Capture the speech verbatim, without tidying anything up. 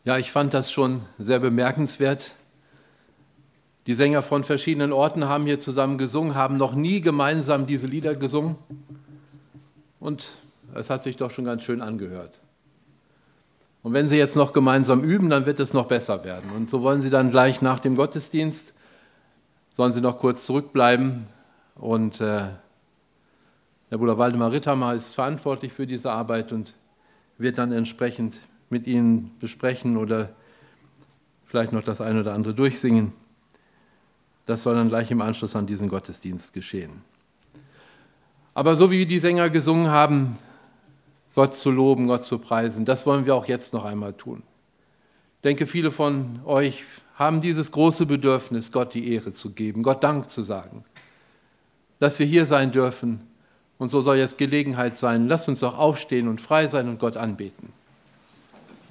Ja, ich fand das schon sehr bemerkenswert. Die Sänger von verschiedenen Orten haben hier zusammen gesungen, haben noch nie gemeinsam diese Lieder gesungen. Und es hat sich doch schon ganz schön angehört. Und wenn sie jetzt noch gemeinsam üben, dann wird es noch besser werden. Und so wollen sie dann gleich nach dem Gottesdienst, sollen sie noch kurz zurückbleiben. Und äh, der Bruder Waldemar Ritthammer ist verantwortlich für diese Arbeit und wird dann entsprechend mit ihnen besprechen oder vielleicht noch das eine oder andere durchsingen. Das soll dann gleich im Anschluss an diesen Gottesdienst geschehen. Aber so wie die Sänger gesungen haben, Gott zu loben, Gott zu preisen, das wollen wir auch jetzt noch einmal tun. Ich denke, viele von euch haben dieses große Bedürfnis, Gott die Ehre zu geben, Gott Dank zu sagen, dass wir hier sein dürfen. Und so soll jetzt Gelegenheit sein. Lasst uns doch aufstehen und frei sein und Gott anbeten.